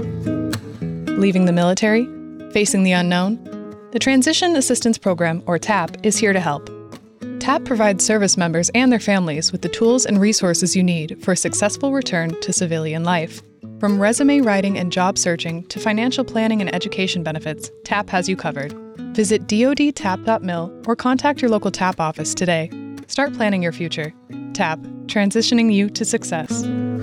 Leaving the military? Facing the unknown? The Transition Assistance Program, or TAP, is here to help. TAP provides service members and their families with the tools and resources you need for a successful return to civilian life. From resume writing and job searching to financial planning and education benefits, TAP has you covered. Visit dodtap.mil or contact your local TAP office today. Start planning your future. TAP, transitioning you to success.